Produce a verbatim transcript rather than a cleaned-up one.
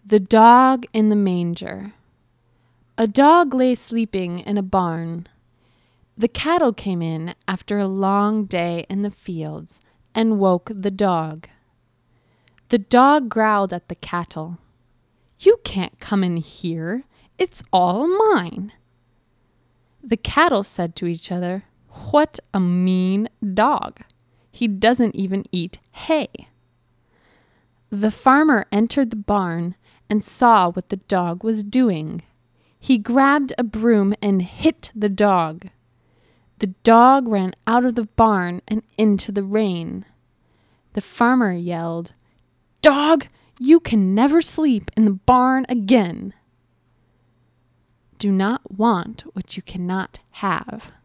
The Dog in the Manger. A dog lay sleeping in a barn. The cattle came in after a long day in the fields and woke the dog. The dog growled at the cattle. "You can't come in here. It's all mine." The cattle said to each other, "What a mean dog. He doesn't even eat hay." The farmer entered the barn and saw what the dog was doing. He grabbed a broom and hit the dog. The dog ran out of the barn and into the rain. The farmer yelled, "Dog, you can never sleep in the barn again." Do not want what you cannot have.